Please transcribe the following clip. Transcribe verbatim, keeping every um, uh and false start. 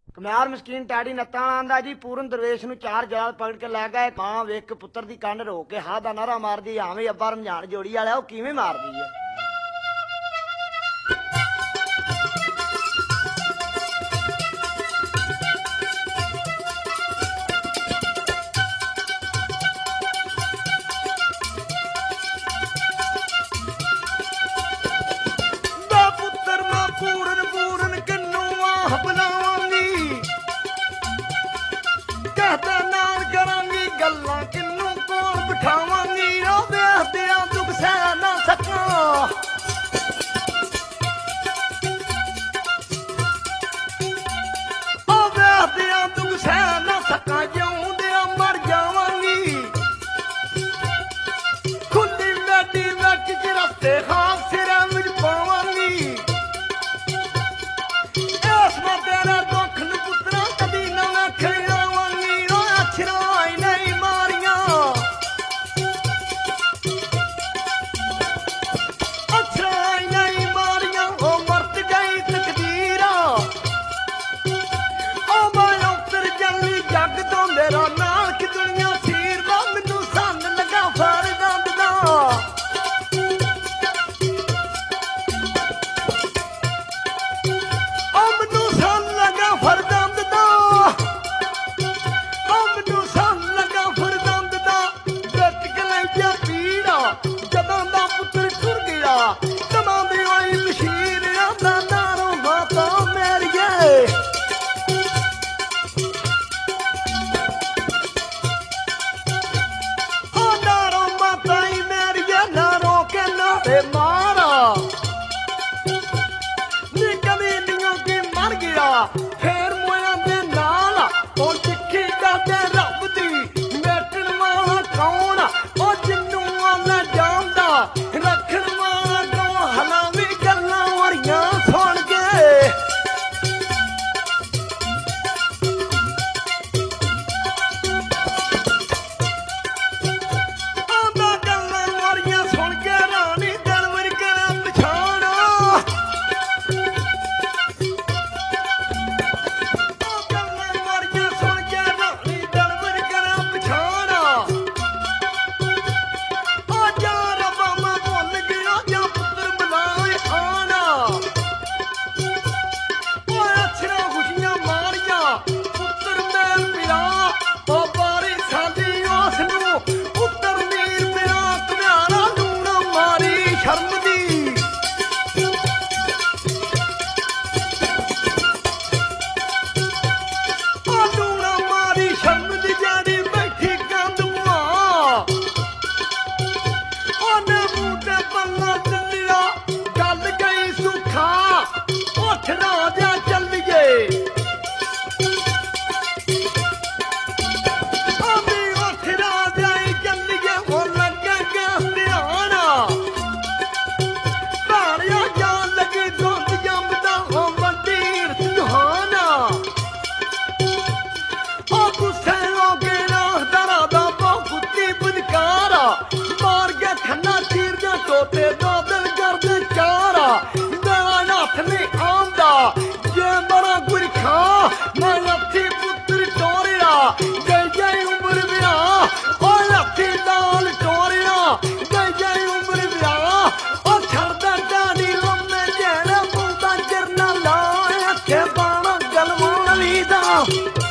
ਕਮਿਆਰ ਮਸਕੀਨ teddy ਨੱਤਾਂ ਵਾਲਾ ਆਂਦਾ ਜੀ ਪੂਰਨ ਦਰਵੇਸ਼ ਨੂੰ ਚਾਰ ਜਾਲ ਪਕੜ ਕੇ ਲੈ ਗਏ। ਮਾਂ ਵੇਖ ਕੇ ਪੁੱਤਰ ਦੀ ਕੰਨ ਰੋਕ ਕੇ ਹਾਂ ਦਾ ਨਾਰਾ ਮਾਰਦੀ, ਆਵੇਂ ਅੱਬਾ ਰਮਜ਼ਾਨ ਜੋੜੀ ਵਾਲਾ ਉਹ ਕਿਵੇਂ ਮਾਰਦੀ ਹੈ। ਪੂਰਨ ਪੂਰਨ ਕਿੰਨੂ ਆਹ ਬਣਾਵਾਂਗੀ, ਕਹਦਾ ਨਾਲ ਕਰਾਂਗੀ ਗੱਲਾਂ, ਕਿੰਨੂ ਕੋਲ ਬਿਠਾਵਾਂਗੀ। ਉਹ ਵੇਖਦਿਆਂ ਦੁੱਖ ਸਹਿ ਨਾ ਸਕਾਂ, ਉਹ ਵੇਖਦਿਆਂ ਦੁੱਖ ਸਹਿ ਨਾ ਸਕਾਂ, ਜਿਉਂਦਿਆਂ ਮਰ ਜਾਵਾਂਗੀ। ਖੁੱਲੀ ਮੈਡੀ ਵਿੱਚ ਚ ਰਸਤੇ ਖਾਸ ਸਿਰਾਂ ਵਿੱਚ ਪਾਵਾਂਗੀ। ਤੇਰਾ ਦੁੱਖ ਨੂੰ ਪੁੱਤਰਾ ਕਦੀ ਨਾ ਮੈਂ ਖਿਲਾਵਾਂਗੀ। ਉਹ ਅਛਰਾਂ ਹੀ ਨਹੀਂ ਮਾਰੀਆਂ, ਅਛਰਾਂ ਹੀ ਨਹੀਂ ਮਾਰੀਆਂ। ਉਹ ਮਰਤ ਗਈ ਤਕਦੀਰ, ਉਹ ਮੈਂ ਉੱਤਰ ਜੰਗੀ ਜੱਗ ਤੋਂ ਮੇਰਾ ਨਾਲ ਕਿ ਦੁਨੀਆ ਸੀਰ ਦਾ। ਮੈਨੂੰ ਸੰਨ ਲੱਗਾ ਫੜ ਦੰਦ ਦਾ, ਫਰਦੰਦ ਦਾ, ਉਹ ਮੈਨੂੰ ਸੰਨ ਲੱਗਾ ਫਰਦੰਦ ਦਾ। ਜੱਟ ਕਲੈਂਜਾ ਪੀੜਾ ਜਦੋਂ ਦਾ ਪੁੱਤਰ ਟੁਰ ਗਿਆ, ਦਮਾਂਦੀ ਹੋਈ ਮਸ਼ੀਰ ਆਂਦਾ ਨਾਰੋਂ ਮਾਤਾ ਮੇਰੀਏ। ਉਹ ਨਾਰੋਂ ਮਾਤਾ ਹੀ ਮੇਰੀਏ, ਨਾਰੋਂ ਕੇ ਨਾਰੇ ਮਾਰਾ ਨੀ ਕਮੀਨੀਆਂ ਕੀ ਮਰ ਗਿਆ। ਫੇਰ ਮੋਇਆਂ ਦੇ ਨਾਲ ਉਹ ਚਿੱਠੀ ਕਰਦੇ ਰੱਬ ਦੀ, ਮੇਟਣ ਵਾਲਾ ਕੌਣ ਉਹ ਜਿੰਨੂੰ ਆਲਾ ਜਾਣਦਾ। ਰੱਖਣ ਵਾਲਾ ਕੌਣ ਹਲਾਵੀ ਗੱਲਾਂ ਵਰੀਆਂ ਸੁਣ ਕੇ। ਆਂਦਾ ਗੱਲਾਂ ਵਰੀਆਂ ਸੁਣ ਕੇ ਰਾਣੀ ਦਲਵਰ ਕਰਾਂ ਪਛਾਣ। ਰਾਜਾ ਚੱਲੀਏ ਆਮੀ ਉੱਠ ਰਾਜਾ ਚੱਲੀਏ। ਉਹ ਲੱਗੇ ਗਿਆ ਧਿਆਨ, ਭਾਰਿਆ ਜਾਣ ਲੱਗੀ ਦੁੱਧ ਜੰਮਦਾ ਉਹ ਮੰਡੀਰ ਸੁਹਾਨ। ਉਹ ਗੁੱਸੇ ਹੋ ਕੇ ਰਾਹਦਾਰਾਂ ਦਾ ਬਹੁਤੀ ਬਦਕਾਰਾ, ਮਾਰ ਕੇ ਖੰਨਾ ਚੀਰ ਦੇ ਟੋਟੇ ਦੋ ਦਿਨ ਕਰਦੇ ਚਾਰਾ। ਮੇਰਾ ਹੱਥ ਨਹੀਂ ਆਉਂਦਾ ਜੇ ਬੜਾ ਗੁਰ ਖਾ, ਮੈਂ ਲੱਥੀ ਪੁੱਤਰ ਟੋਰਿਆ ਗਈ ਗਈ ਉਮਰ ਵਿਆਹ। ਉਹ ਲੱਥੀ ਨਾਲ ਟੋਰਿਆ ਗਈ ਗਈ ਉਮਰ ਵਿਆਹ। ਉਹ ਛੱਡਦਾ ਡਾਡੀ ਲੰਮੇ ਜਿਹੜੇ ਮੁੰਡਾ ਚਿਰਨਾ ਲਾਇਆ ਕੇ ਬਾਣਾ ਗਲਵਾਂ ਵਾਲੀ ਦਾ।